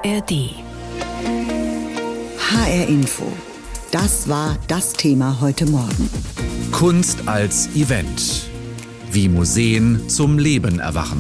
ARD. HR Info. Das war das Thema heute Morgen. Kunst als Event. Wie Museen zum Leben erwachen.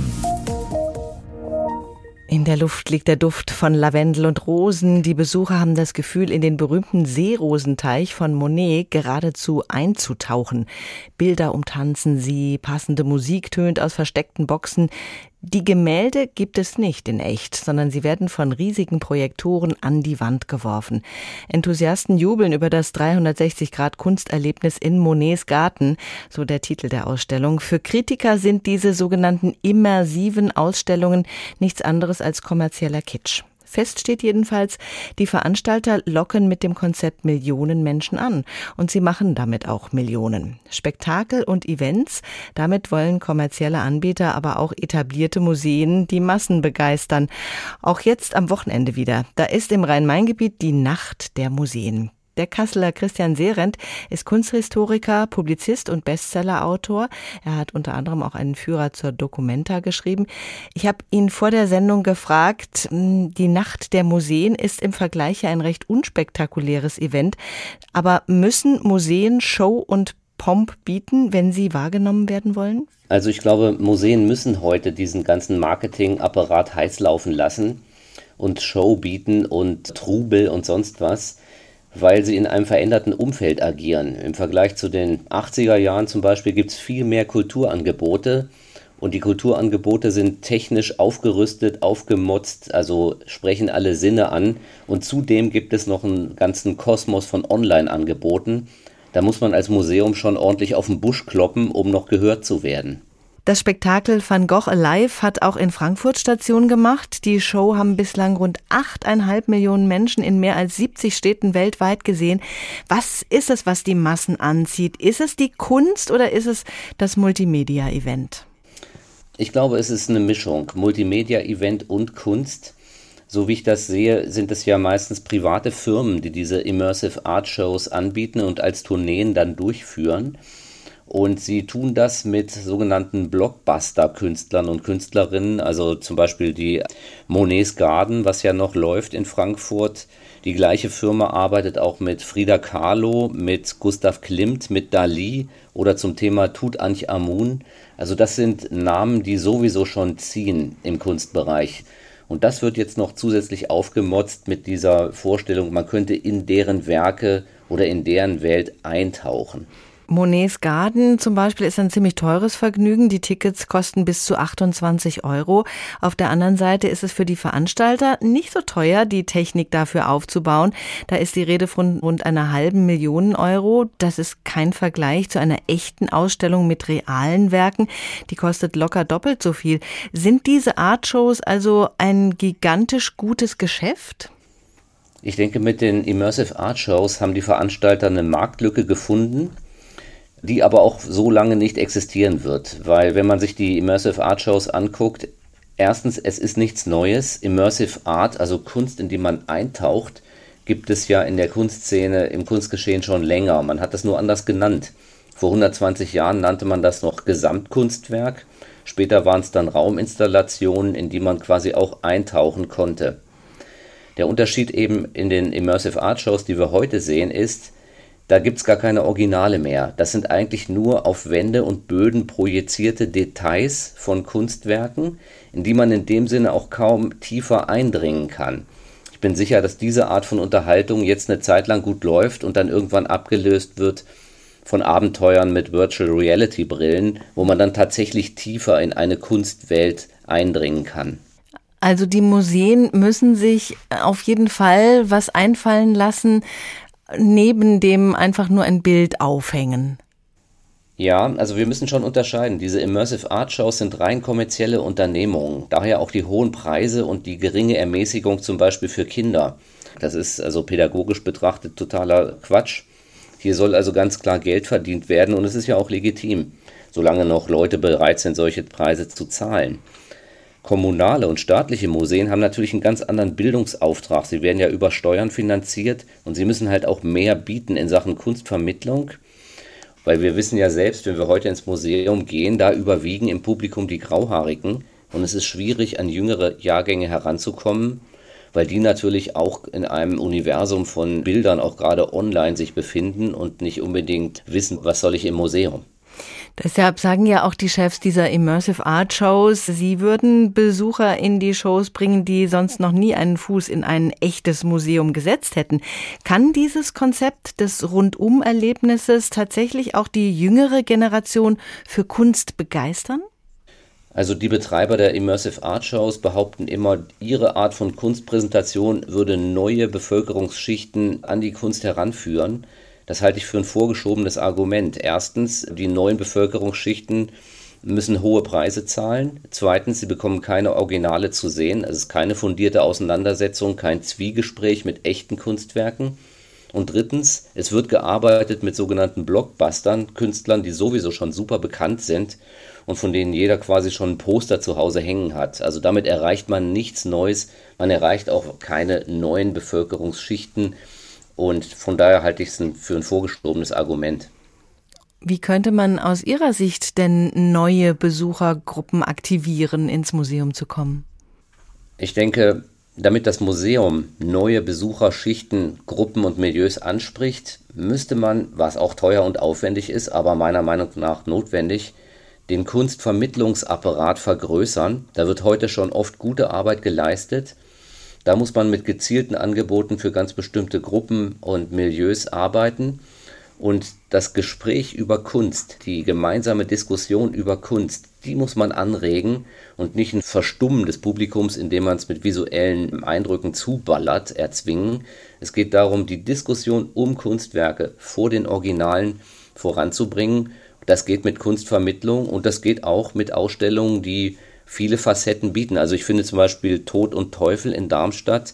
In der Luft liegt der Duft von Lavendel und Rosen. Die Besucher haben das Gefühl, in den berühmten Seerosenteich von Monet geradezu einzutauchen. Bilder umtanzen sie, passende Musik tönt aus versteckten Boxen. Die Gemälde gibt es nicht in echt, sondern sie werden von riesigen Projektoren an die Wand geworfen. Enthusiasten jubeln über das 360-Grad-Kunsterlebnis in Monets Garten, so der Titel der Ausstellung. Für Kritiker sind diese sogenannten immersiven Ausstellungen nichts anderes als kommerzieller Kitsch. Fest steht jedenfalls, die Veranstalter locken mit dem Konzept Millionen Menschen an. Und sie machen damit auch Millionen. Spektakel und Events, damit wollen kommerzielle Anbieter, aber auch etablierte Museen die Massen begeistern. Auch jetzt am Wochenende wieder. Da ist im Rhein-Main-Gebiet die Nacht der Museen. Der Kasseler Christian Sehrendt ist Kunsthistoriker, Publizist und Bestsellerautor. Er hat unter anderem auch einen Führer zur Documenta geschrieben. Ich habe ihn vor der Sendung gefragt, die Nacht der Museen ist im Vergleich ja ein recht unspektakuläres Event. Aber müssen Museen Show und Pomp bieten, wenn sie wahrgenommen werden wollen? Also ich glaube, Museen müssen heute diesen ganzen Marketingapparat heiß laufen lassen und Show bieten und Trubel und sonst was, weil sie in einem veränderten Umfeld agieren. Im Vergleich zu den 80er Jahren zum Beispiel gibt es viel mehr Kulturangebote und die Kulturangebote sind technisch aufgerüstet, aufgemotzt, also sprechen alle Sinne an und zudem gibt es noch einen ganzen Kosmos von Online-Angeboten. Da muss man als Museum schon ordentlich auf den Busch kloppen, um noch gehört zu werden. Das Spektakel Van Gogh Alive hat auch in Frankfurt Station gemacht. Die Show haben bislang rund 8,5 Millionen Menschen in mehr als 70 Städten weltweit gesehen. Was ist es, was die Massen anzieht? Ist es die Kunst oder ist es das Multimedia-Event? Ich glaube, es ist eine Mischung. Multimedia-Event und Kunst. So wie ich das sehe, sind es ja meistens private Firmen, die diese Immersive Art Shows anbieten und als Tourneen dann durchführen. Und sie tun das mit sogenannten Blockbuster-Künstlern und Künstlerinnen, also zum Beispiel die Monets Garden, was ja noch läuft in Frankfurt. Die gleiche Firma arbeitet auch mit Frida Kahlo, mit Gustav Klimt, mit Dali oder zum Thema Tutanchamun. Also das sind Namen, die sowieso schon ziehen im Kunstbereich. Und das wird jetzt noch zusätzlich aufgemotzt mit dieser Vorstellung, man könnte in deren Werke oder in deren Welt eintauchen. Monets Garden zum Beispiel ist ein ziemlich teures Vergnügen. Die Tickets kosten bis zu 28 €. Auf der anderen Seite ist es für die Veranstalter nicht so teuer, die Technik dafür aufzubauen. Da ist die Rede von rund einer halben Million €. Das ist kein Vergleich zu einer echten Ausstellung mit realen Werken. Die kostet locker doppelt so viel. Sind diese Artshows also ein gigantisch gutes Geschäft? Ich denke, mit den Immersive Art Shows haben die Veranstalter eine Marktlücke gefunden, die aber auch so lange nicht existieren wird, weil wenn man sich die Immersive Art Shows anguckt, erstens, es ist nichts Neues. Immersive Art, also Kunst, in die man eintaucht, gibt es ja in der Kunstszene, im Kunstgeschehen schon länger. Man hat das nur anders genannt. Vor 120 Jahren nannte man das noch Gesamtkunstwerk. Später waren es dann Rauminstallationen, in die man quasi auch eintauchen konnte. Der Unterschied eben in den Immersive Art Shows, die wir heute sehen, ist, da gibt es gar keine Originale mehr. Das sind eigentlich nur auf Wände und Böden projizierte Details von Kunstwerken, in die man in dem Sinne auch kaum tiefer eindringen kann. Ich bin sicher, dass diese Art von Unterhaltung jetzt eine Zeit lang gut läuft und dann irgendwann abgelöst wird von Abenteuern mit Virtual Reality Brillen, wo man dann tatsächlich tiefer in eine Kunstwelt eindringen kann. Also die Museen müssen sich auf jeden Fall was einfallen lassen, neben dem einfach nur ein Bild aufhängen. Ja, also wir müssen schon unterscheiden. Diese Immersive Art Shows sind rein kommerzielle Unternehmungen. Daher auch die hohen Preise und die geringe Ermäßigung zum Beispiel für Kinder. Das ist also pädagogisch betrachtet totaler Quatsch. Hier soll also ganz klar Geld verdient werden und es ist ja auch legitim, solange noch Leute bereit sind, solche Preise zu zahlen. Kommunale und staatliche Museen haben natürlich einen ganz anderen Bildungsauftrag. Sie werden ja über Steuern finanziert und sie müssen halt auch mehr bieten in Sachen Kunstvermittlung, weil wir wissen ja selbst, wenn wir heute ins Museum gehen, da überwiegen im Publikum die Grauhaarigen und es ist schwierig, an jüngere Jahrgänge heranzukommen, weil die natürlich auch in einem Universum von Bildern auch gerade online sich befinden und nicht unbedingt wissen, was soll ich im Museum. Deshalb sagen ja auch die Chefs dieser Immersive Art Shows, sie würden Besucher in die Shows bringen, die sonst noch nie einen Fuß in ein echtes Museum gesetzt hätten. Kann dieses Konzept des Rundum-Erlebnisses tatsächlich auch die jüngere Generation für Kunst begeistern? Also die Betreiber der Immersive Art Shows behaupten immer, ihre Art von Kunstpräsentation würde neue Bevölkerungsschichten an die Kunst heranführen. Das halte ich für ein vorgeschobenes Argument. Erstens, die neuen Bevölkerungsschichten müssen hohe Preise zahlen. Zweitens, sie bekommen keine Originale zu sehen. Es ist keine fundierte Auseinandersetzung, kein Zwiegespräch mit echten Kunstwerken. Und drittens, es wird gearbeitet mit sogenannten Blockbustern, Künstlern, die sowieso schon super bekannt sind und von denen jeder quasi schon ein Poster zu Hause hängen hat. Also damit erreicht man nichts Neues, man erreicht auch keine neuen Bevölkerungsschichten. Und von daher halte ich es für ein vorgeschobenes Argument. Wie könnte man aus Ihrer Sicht denn neue Besuchergruppen aktivieren, ins Museum zu kommen? Ich denke, damit das Museum neue Besucherschichten, Gruppen und Milieus anspricht, müsste man, was auch teuer und aufwendig ist, aber meiner Meinung nach notwendig, den Kunstvermittlungsapparat vergrößern. Da wird heute schon oft gute Arbeit geleistet. Da muss man mit gezielten Angeboten für ganz bestimmte Gruppen und Milieus arbeiten. Und das Gespräch über Kunst, die gemeinsame Diskussion über Kunst, die muss man anregen und nicht ein Verstummen des Publikums, indem man es mit visuellen Eindrücken zuballert, erzwingen. Es geht darum, die Diskussion um Kunstwerke vor den Originalen voranzubringen. Das geht mit Kunstvermittlung und das geht auch mit Ausstellungen, die viele Facetten bieten. Also ich finde zum Beispiel Tod und Teufel in Darmstadt,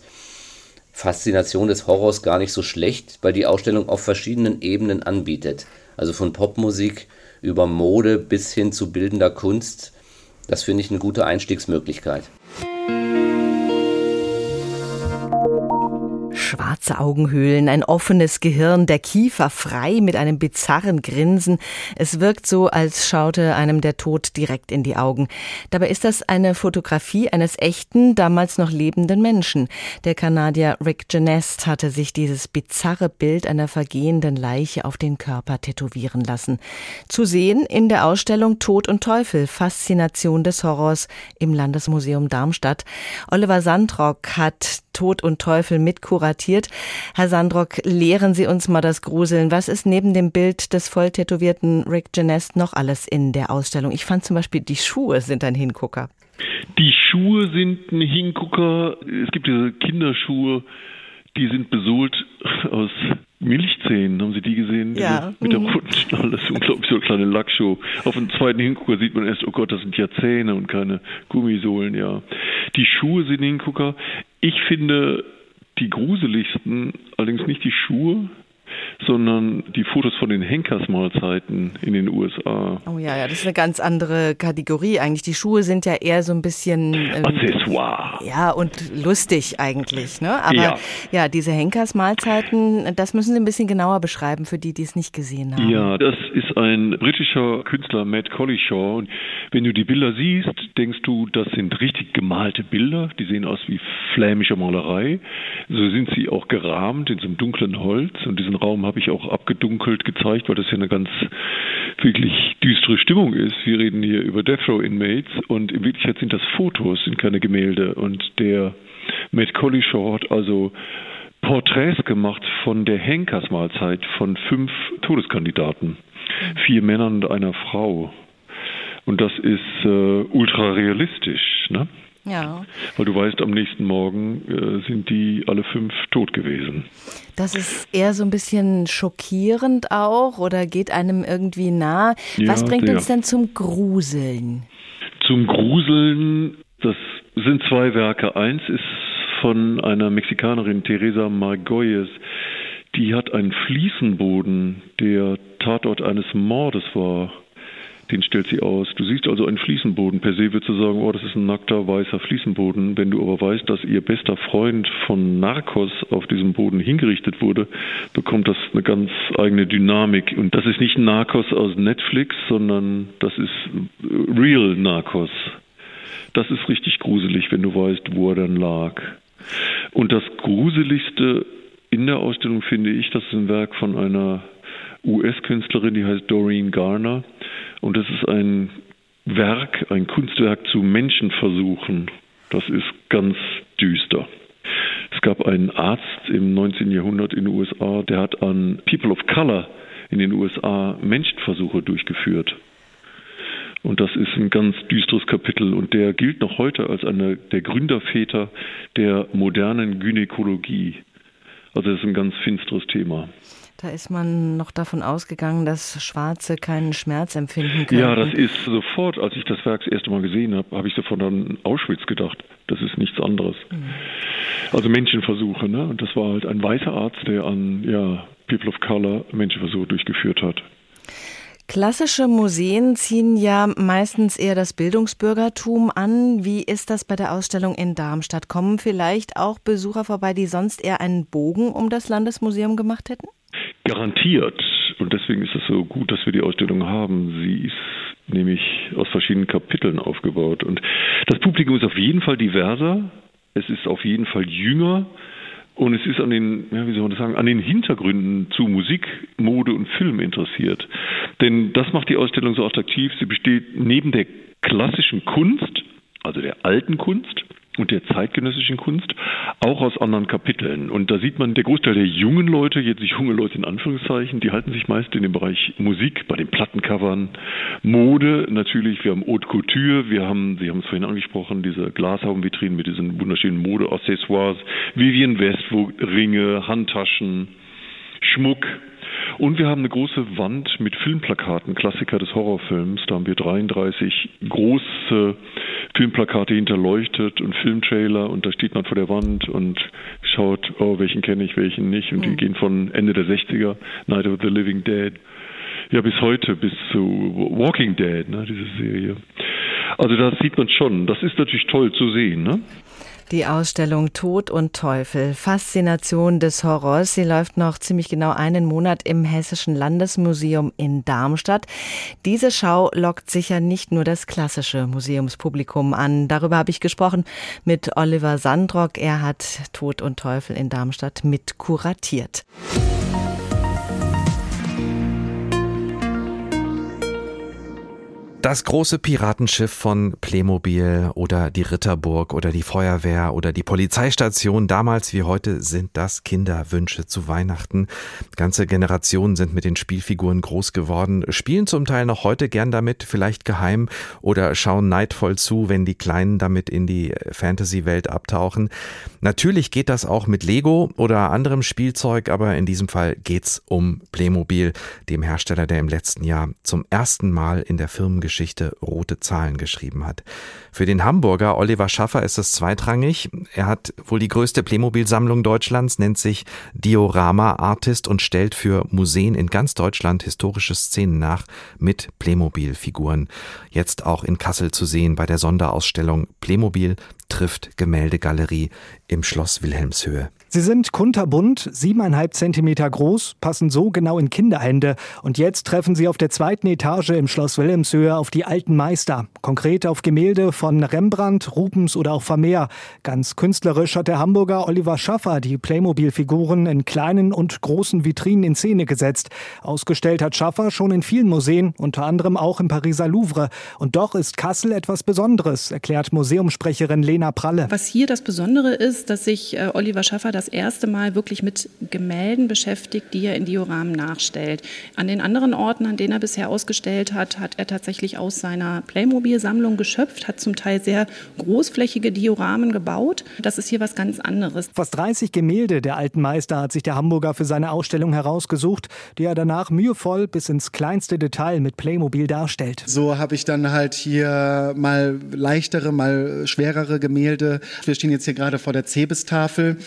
Faszination des Horrors, gar nicht so schlecht, weil die Ausstellung auf verschiedenen Ebenen anbietet. Also von Popmusik über Mode bis hin zu bildender Kunst. Das finde ich eine gute Einstiegsmöglichkeit. Schwarze Augenhöhlen, ein offenes Gehirn, der Kiefer frei mit einem bizarren Grinsen. Es wirkt so, als schaute einem der Tod direkt in die Augen. Dabei ist das eine Fotografie eines echten, damals noch lebenden Menschen. Der Kanadier Rick Genest hatte sich dieses bizarre Bild einer vergehenden Leiche auf den Körper tätowieren lassen. Zu sehen in der Ausstellung Tod und Teufel, Faszination des Horrors im Landesmuseum Darmstadt. Oliver Sandrock hat Tod und Teufel mitkuratiert. Herr Sandrock, lehren Sie uns mal das Gruseln. Was ist neben dem Bild des voll tätowierten Rick Genest noch alles in der Ausstellung? Ich fand zum Beispiel, die Schuhe sind ein Hingucker. Die Schuhe sind ein Hingucker. Es gibt diese Kinderschuhe, die sind besohlt aus Milchzähnen. Haben Sie die gesehen? Ja. Mit der roten Schnalle. Das ist unglaublich, so eine kleine Lackschuh. Auf dem zweiten Hingucker sieht man erst, oh Gott, das sind ja Zähne und keine Gummisohlen, ja. Die Schuhe sind Hingucker. Ich finde die gruseligsten, allerdings nicht die Schuhe, sondern die Fotos von den Henkersmahlzeiten in den USA. Oh ja, das ist eine ganz andere Kategorie eigentlich. Die Schuhe sind ja eher so ein bisschen Accessoire. Ja, und lustig eigentlich, ne? Aber ja, diese Henkersmahlzeiten, das müssen Sie ein bisschen genauer beschreiben für die, die es nicht gesehen haben. Ja, das ist ein britischer Künstler, Matt Collishaw. Und wenn du die Bilder siehst, denkst du, das sind richtig gemalte Bilder. Die sehen aus wie flämische Malerei. So sind sie auch gerahmt in so einem dunklen Holz. Und diesen Raum habe ich auch abgedunkelt gezeigt, weil das ja eine ganz wirklich düstere Stimmung ist. Wir reden hier über Death Row Inmates und in Wirklichkeit sind das Fotos, sind keine Gemälde. Und der Matt Collishaw hat also Porträts gemacht von der Henkersmahlzeit von 5 Todeskandidaten. 4 Männern und einer Frau. Und das ist ultra realistisch, ne? Ja. Weil du weißt, am nächsten Morgen sind die alle 5 tot gewesen. Das ist eher so ein bisschen schockierend auch oder geht einem irgendwie nah. Was Ja, bringt sehr. uns denn zum Gruseln? Zum Gruseln, das sind 2 Werke. Eins ist von einer Mexikanerin, Teresa Margolles. Die hat einen Fliesenboden, der Tatort eines Mordes war. Den stellt sie aus. Du siehst also einen Fliesenboden. Per se würdest du sagen, oh, das ist ein nackter, weißer Fliesenboden. Wenn du aber weißt, dass ihr bester Freund von Narcos auf diesem Boden hingerichtet wurde, bekommt das eine ganz eigene Dynamik. Und das ist nicht Narcos aus Netflix, sondern das ist real Narcos. Das ist richtig gruselig, wenn du weißt, wo er dann lag. Und das Gruseligste in der Ausstellung finde ich, das ist ein Werk von einer US-Künstlerin, die heißt Doreen Garner. Und das ist ein Kunstwerk zu Menschenversuchen. Das ist ganz düster. Es gab einen Arzt im 19. Jahrhundert in den USA, der hat an People of Color in den USA Menschenversuche durchgeführt. Und das ist ein ganz düsteres Kapitel und der gilt noch heute als einer der Gründerväter der modernen Gynäkologie. Also das ist ein ganz finsteres Thema. Da ist man noch davon ausgegangen, dass Schwarze keinen Schmerz empfinden können. Ja, das ist sofort, als ich das Werk das erste Mal gesehen habe, habe ich sofort an Auschwitz gedacht. Das ist nichts anderes. Also Menschenversuche, ne? Und das war halt ein weißer Arzt, der an People of Color Menschenversuche durchgeführt hat. Klassische Museen ziehen ja meistens eher das Bildungsbürgertum an. Wie ist das bei der Ausstellung in Darmstadt? Kommen vielleicht auch Besucher vorbei, die sonst eher einen Bogen um das Landesmuseum gemacht hätten? Garantiert. Und deswegen ist es so gut, dass wir die Ausstellung haben. Sie ist nämlich aus verschiedenen Kapiteln aufgebaut. Und das Publikum ist auf jeden Fall diverser. Es ist auf jeden Fall jünger. Und es ist an den Hintergründen zu Musik, Mode und Film interessiert. Denn das macht die Ausstellung so attraktiv. Sie besteht neben der klassischen Kunst, also der alten Kunst und der zeitgenössischen Kunst, auch aus anderen Kapiteln. Und da sieht man, der Großteil der jungen Leute, jetzt nicht junge Leute in Anführungszeichen, die halten sich meist in dem Bereich Musik, bei den Plattencovern, Mode natürlich, wir haben Haute Couture, Sie haben es vorhin angesprochen, diese Glashaubenvitrinen mit diesen wunderschönen Mode-Accessoires, Vivienne Westwood, Ringe, Handtaschen, Schmuck. Und wir haben eine große Wand mit Filmplakaten, Klassiker des Horrorfilms. Da haben wir 33 große Filmplakate hinterleuchtet und Filmtrailer. Und da steht man vor der Wand und schaut, welchen kenne ich, welchen nicht. Und die gehen von Ende der 60er, Night of the Living Dead, ja bis heute, bis zu Walking Dead, ne, diese Serie. Also das sieht man schon. Das ist natürlich toll zu sehen, ne? Die Ausstellung Tod und Teufel, Faszination des Horrors. Sie läuft noch ziemlich genau einen Monat im Hessischen Landesmuseum in Darmstadt. Diese Schau lockt sicher nicht nur das klassische Museumspublikum an. Darüber habe ich gesprochen mit Oliver Sandrock. Er hat Tod und Teufel in Darmstadt mit kuratiert. Das große Piratenschiff von Playmobil oder die Ritterburg oder die Feuerwehr oder die Polizeistation, damals wie heute sind das Kinderwünsche zu Weihnachten. Ganze Generationen sind mit den Spielfiguren groß geworden, spielen zum Teil noch heute gern damit, vielleicht geheim, oder schauen neidvoll zu, wenn die Kleinen damit in die Fantasy-Welt abtauchen. Natürlich geht das auch mit Lego oder anderem Spielzeug, aber in diesem Fall geht's um Playmobil, dem Hersteller, der im letzten Jahr zum ersten Mal in der Firmengeschichte rote Zahlen geschrieben hat. Für den Hamburger Oliver Schaffer ist es zweitrangig. Er hat wohl die größte Playmobil-Sammlung Deutschlands, nennt sich Diorama Artist und stellt für Museen in ganz Deutschland historische Szenen nach mit Playmobil-Figuren. Jetzt auch in Kassel zu sehen bei der Sonderausstellung Playmobil trifft Gemäldegalerie im Schloss Wilhelmshöhe. Sie sind kunterbunt, 7,5 Zentimeter groß, passen so genau in Kinderhände. Und jetzt treffen Sie auf der 2. Etage im Schloss Wilhelmshöhe auf die alten Meister. Konkret auf Gemälde von Rembrandt, Rubens oder auch Vermeer. Ganz künstlerisch hat der Hamburger Oliver Schaffer die Playmobil-Figuren in kleinen und großen Vitrinen in Szene gesetzt. Ausgestellt hat Schaffer schon in vielen Museen, unter anderem auch im Pariser Louvre. Und doch ist Kassel etwas Besonderes, erklärt Museumssprecherin Lena Pralle. Was hier das Besondere ist, dass sich Oliver Schaffer das erste Mal wirklich mit Gemälden beschäftigt, die er in Dioramen nachstellt. An den anderen Orten, an denen er bisher ausgestellt hat, hat er tatsächlich aus seiner Playmobil-Sammlung geschöpft, hat zum Teil sehr großflächige Dioramen gebaut. Das ist hier was ganz anderes. Fast 30 Gemälde der alten Meister hat sich der Hamburger für seine Ausstellung herausgesucht, die er danach mühevoll bis ins kleinste Detail mit Playmobil darstellt. So habe ich dann halt hier mal leichtere, mal schwerere Gemälde. Wir stehen jetzt hier gerade vor der Cebes-Tafel. Das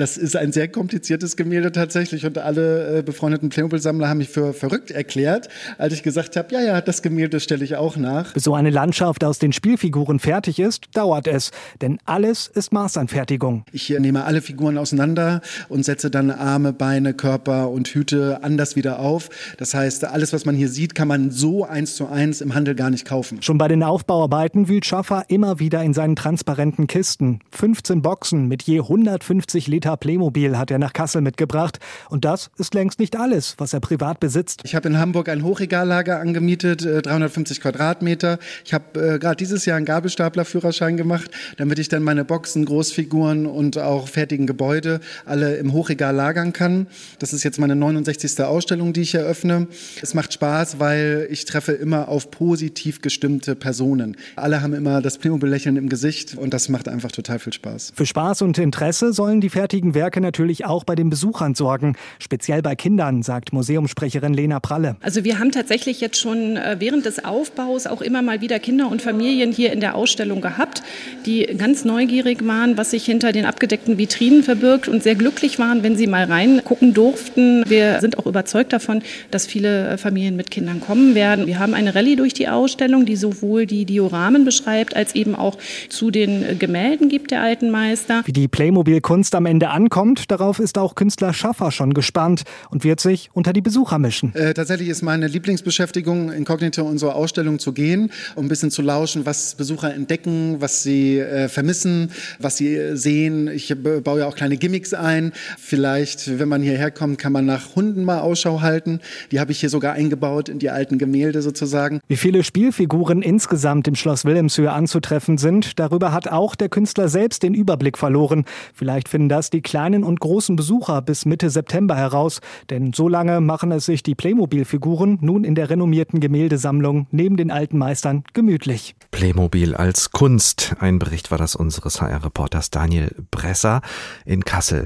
Das ist ein sehr kompliziertes Gemälde tatsächlich und alle befreundeten Playmobil-Sammler haben mich für verrückt erklärt, als ich gesagt habe, ja, das Gemälde stelle ich auch nach. Bis so eine Landschaft aus den Spielfiguren fertig ist, dauert es, denn alles ist Maßanfertigung. Ich nehme alle Figuren auseinander und setze dann Arme, Beine, Körper und Hüte anders wieder auf. Das heißt, alles, was man hier sieht, kann man so 1:1 im Handel gar nicht kaufen. Schon bei den Aufbauarbeiten wühlt Schaffer immer wieder in seinen transparenten Kisten. 15 Boxen mit je 150 Liter Playmobil hat er nach Kassel mitgebracht. Und das ist längst nicht alles, was er privat besitzt. Ich habe in Hamburg ein Hochregallager angemietet, 350 Quadratmeter. Ich habe gerade dieses Jahr einen Gabelstaplerführerschein gemacht, damit ich dann meine Boxen, Großfiguren und auch fertigen Gebäude alle im Hochregal lagern kann. Das ist jetzt meine 69. Ausstellung, die ich eröffne. Es macht Spaß, weil ich treffe immer auf positiv gestimmte Personen. Alle haben immer das Playmobil-Lächeln im Gesicht und das macht einfach total viel Spaß. Für Spaß und Interesse sollen die fertigen Werke natürlich auch bei den Besuchern sorgen. Speziell bei Kindern, sagt Museumssprecherin Lena Pralle. Also wir haben tatsächlich jetzt schon während des Aufbaus auch immer mal wieder Kinder und Familien hier in der Ausstellung gehabt, die ganz neugierig waren, was sich hinter den abgedeckten Vitrinen verbirgt und sehr glücklich waren, wenn sie mal reingucken durften. Wir sind auch überzeugt davon, dass viele Familien mit Kindern kommen werden. Wir haben eine Rallye durch die Ausstellung, die sowohl die Dioramen beschreibt, als eben auch zu den Gemälden gibt der alten Meister. Wie die Playmobil-Kunst am Ende ankommt, darauf ist auch Künstler Schaffer schon gespannt und wird sich unter die Besucher mischen. Tatsächlich ist meine Lieblingsbeschäftigung, inkognito in unsere Ausstellung zu gehen, um ein bisschen zu lauschen, was Besucher entdecken, was sie vermissen, was sie sehen. Ich baue ja auch kleine Gimmicks ein. Vielleicht, wenn man hierher kommt, kann man nach Hunden mal Ausschau halten. Die habe ich hier sogar eingebaut in die alten Gemälde sozusagen. Wie viele Spielfiguren insgesamt im Schloss Wilhelmshöhe anzutreffen sind, darüber hat auch der Künstler selbst den Überblick verloren. Vielleicht finden das die kleinen und großen Besucher bis Mitte September heraus, denn so lange machen es sich die Playmobil-Figuren nun in der renommierten Gemäldesammlung neben den alten Meistern gemütlich. Playmobil als Kunst. Ein Bericht war das unseres HR-Reporters Daniel Bresser in Kassel.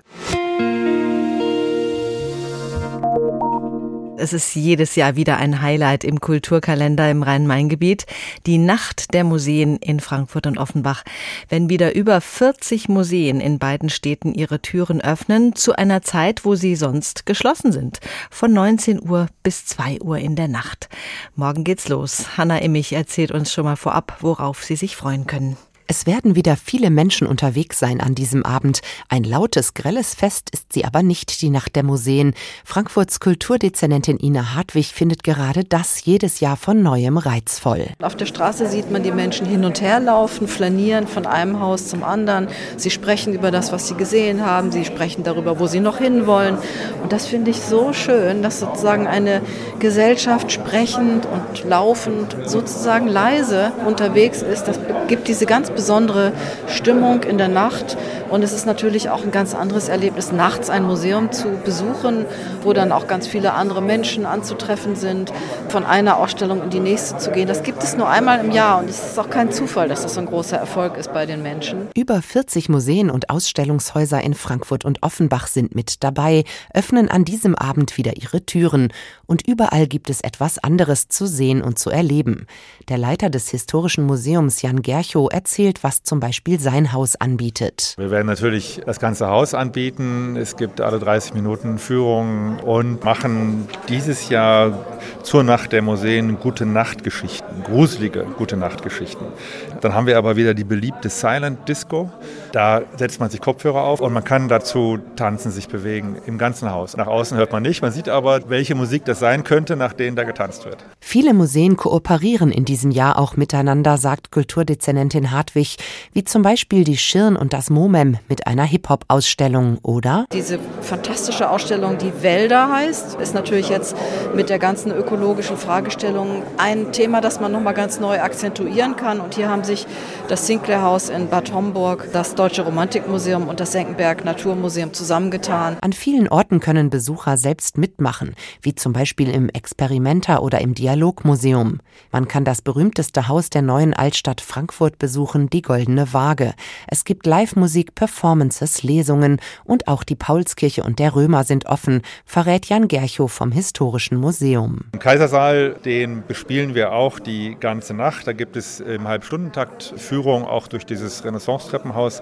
Es ist jedes Jahr wieder ein Highlight im Kulturkalender im Rhein-Main-Gebiet. Die Nacht der Museen in Frankfurt und Offenbach. Wenn wieder über 40 Museen in beiden Städten ihre Türen öffnen, zu einer Zeit, wo sie sonst geschlossen sind. Von 19 Uhr bis 2 Uhr in der Nacht. Morgen geht's los. Hanna Immich erzählt uns schon mal vorab, worauf Sie sich freuen können. Es werden wieder viele Menschen unterwegs sein an diesem Abend. Ein lautes, grelles Fest ist sie aber nicht, die Nacht der Museen. Frankfurts Kulturdezernentin Ina Hartwig findet gerade das jedes Jahr von Neuem reizvoll. Auf der Straße sieht man die Menschen hin und her laufen, flanieren von einem Haus zum anderen. Sie sprechen über das, was sie gesehen haben. Sie sprechen darüber, wo sie noch hinwollen. Und das finde ich so schön, dass sozusagen eine Gesellschaft sprechend und laufend, sozusagen leise unterwegs ist. Das gibt diese ganz besondere Stimmung in der Nacht. Und es ist natürlich auch ein ganz anderes Erlebnis, nachts ein Museum zu besuchen, wo dann auch ganz viele andere Menschen anzutreffen sind, von einer Ausstellung in die nächste zu gehen. Das gibt es nur einmal im Jahr und es ist auch kein Zufall, dass das so ein großer Erfolg ist bei den Menschen. Über 40 Museen und Ausstellungshäuser in Frankfurt und Offenbach sind mit dabei, öffnen an diesem Abend wieder ihre Türen. Und überall gibt es etwas anderes zu sehen und zu erleben. Der Leiter des Historischen Museums, Jan Gerchow, erzählt, was zum Beispiel sein Haus anbietet. Wir werden natürlich das ganze Haus anbieten. Es gibt alle 30 Minuten Führungen und machen dieses Jahr zur Nacht der Museen Gute-Nacht-Geschichten, gruselige Gute-Nacht-Geschichten. Dann haben wir aber wieder die beliebte Silent Disco. Da setzt man sich Kopfhörer auf und man kann dazu tanzen, sich bewegen im ganzen Haus. Nach außen hört man nicht, man sieht aber, welche Musik das sein könnte, nach denen da getanzt wird. Viele Museen kooperieren in diesem Jahr auch miteinander, sagt Kulturdezernentin Hartwig, wie zum Beispiel die Schirn und das MoMEM mit einer Hip-Hop-Ausstellung, oder? Diese fantastische Ausstellung, die Wälder heißt, ist natürlich jetzt mit der ganzen ökologischen Fragestellung ein Thema, das man nochmal ganz neu akzentuieren kann. Und hier haben sich das Sinclair-Haus in Bad Homburg, das Deutsche Romantikmuseum und das Senckenberg Naturmuseum zusammengetan. An vielen Orten können Besucher selbst mitmachen, wie zum Beispiel im Experimenta oder im Dialogmuseum. Man kann das berühmteste Haus der neuen Altstadt Frankfurt besuchen, die Goldene Waage. Es gibt Live-Musik, Performances, Lesungen und auch die Paulskirche und der Römer sind offen, verrät Jan Gerchow vom Historischen Museum. Im Kaisersaal, den bespielen wir auch die ganze Nacht. Da gibt es im Halbstundentakt Führung auch durch dieses Renaissance-Treppenhaus.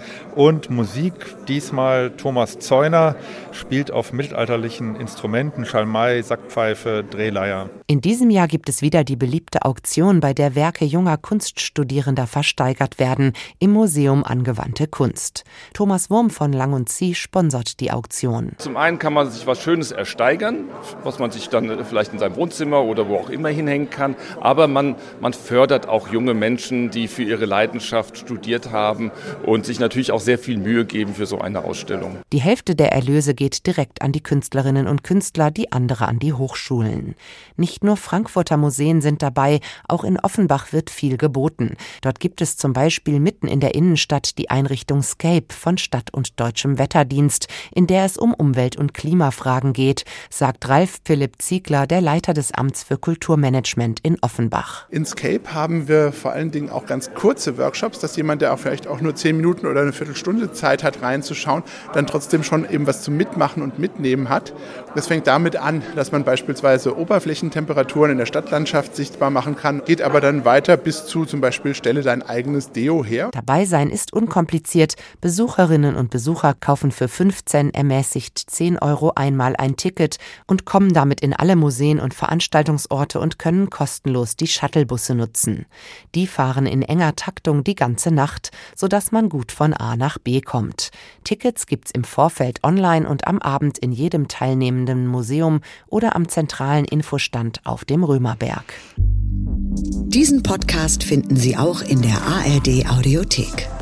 Und Musik, diesmal Thomas Zeuner, spielt auf mittelalterlichen Instrumenten, Schalmei, Sackpfeife, Drehleier. In diesem Jahr gibt es wieder die beliebte Auktion, bei der Werke junger Kunststudierender versteigert werden, im Museum Angewandte Kunst. Thomas Wurm von Lang & Zieh sponsert die Auktion. Zum einen kann man sich was Schönes ersteigern, was man sich dann vielleicht in seinem Wohnzimmer oder wo auch immer hinhängen kann. Aber man fördert auch junge Menschen, die für ihre Leidenschaft studiert haben und sich natürlich auch sehr viel Mühe geben für so eine Ausstellung. Die Hälfte der Erlöse geht direkt an die Künstlerinnen und Künstler, die andere an die Hochschulen. Nicht nur Frankfurter Museen sind dabei, auch in Offenbach wird viel geboten. Dort gibt es zum Beispiel mitten in der Innenstadt die Einrichtung Scape von Stadt- und Deutschem Wetterdienst, in der es um Umwelt- und Klimafragen geht, sagt Ralf Philipp Ziegler, der Leiter des Amts für Kulturmanagement in Offenbach. In Scape haben wir vor allen Dingen auch ganz kurze Workshops, dass jemand, der auch vielleicht auch nur 10 Minuten oder eine Viertelstunde Zeit hat, reinzuschauen, dann trotzdem schon eben was zum Mitmachen und Mitnehmen hat. Das fängt damit an, dass man beispielsweise Oberflächentemperaturen in der Stadtlandschaft sichtbar machen kann, geht aber dann weiter bis zu zum Beispiel stelle dein eigenes Deo her. Dabei sein ist unkompliziert. Besucherinnen und Besucher kaufen für 15 ermäßigt 10 € einmal ein Ticket und kommen damit in alle Museen und Veranstaltungsorte und können kostenlos die Shuttlebusse nutzen. Die fahren in enger Taktung die ganze Nacht, sodass man gut von A nach B kommt. Tickets gibt's im Vorfeld online und am Abend in jedem teilnehmenden Museum oder am zentralen Infostand auf dem Römerberg. Diesen Podcast finden Sie auch in der ARD Audiothek.